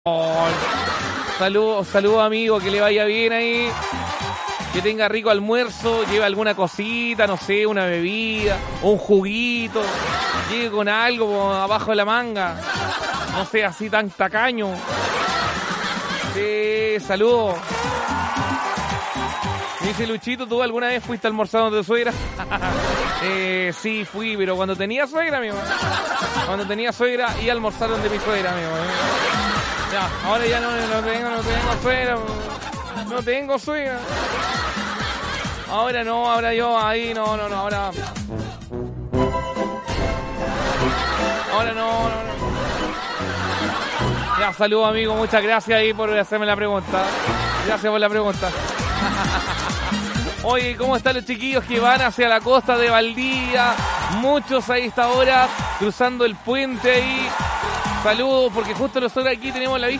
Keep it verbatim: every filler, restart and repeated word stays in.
Oh, saludos, saludos amigo, que le vaya bien ahí, que tenga rico almuerzo, lleve alguna cosita, no sé, una bebida, un juguito, llegue con algo abajo de la manga, no sea así tan tacaño. Sí, saludos. Me dice Luchito, ¿tú alguna vez fuiste a almorzar donde tu suegra? eh, sí, fui, pero cuando tenía suegra, amigo. Cuando tenía suegra, iba a almorzar donde mi suegra, amigo. Ya, ahora ya no, no tengo, no tengo suegra. No tengo suegra. Ahora no, ahora yo ahí, no, no, no, ahora... Ahora no, no, no. Ya, saludos amigo, muchas gracias ahí por hacerme la pregunta. Gracias por la pregunta. Oye, ¿cómo están los chiquillos que van hacia la costa de Valdivia? Muchos ahí a esta hora, cruzando el puente ahí. Saludos, porque justo nosotros aquí tenemos la vista